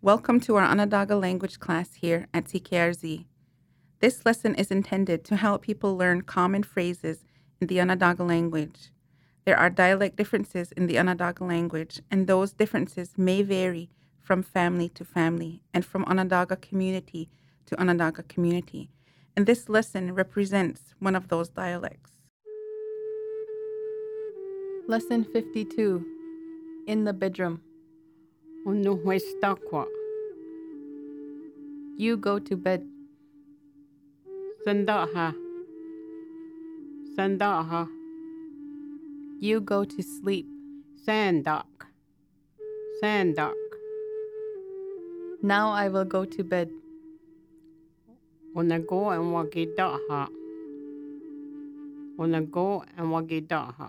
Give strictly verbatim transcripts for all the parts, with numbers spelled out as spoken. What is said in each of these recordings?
Welcome to our Onondaga language class here at C K R Z. This lesson is intended to help people learn common phrases in the Onondaga language. There are dialect differences in the Onondaga language, and those differences may vary from family to family and from Onondaga community to Onondaga community. And this lesson represents one of those dialects. Lesson fifty-two, In the Bedroom. Unu huestakwa. You go to bed. Sandaha. Sandaha. You go to sleep. Sandak. Sandak. Now I will go to bed. Unago and wagidaha. Unago and wagidaha.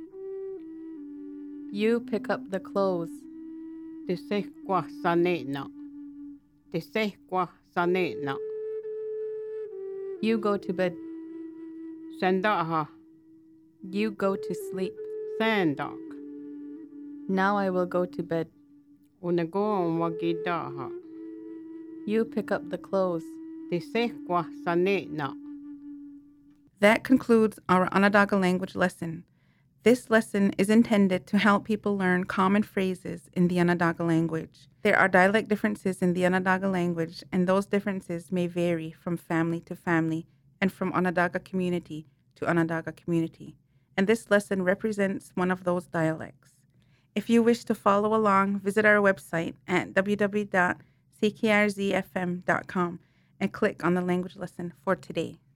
You pick up the clothes. Tisehkwa sanena. Tisehkwa sanena. You go to bed. Sandaha. You go to sleep. Sandak. Now I will go to bed. Unago and wagidaha. You pick up the clothes. Tisehkwa sanena. That concludes our Onondaga language lesson. This lesson is intended to help people learn common phrases in the Onondaga language. There are dialect differences in the Onondaga language, and those differences may vary from family to family and from Onondaga community to Onondaga community. And this lesson represents one of those dialects. If you wish to follow along, visit our website at w w w dot c k r z f m dot com and click on the language lesson for today.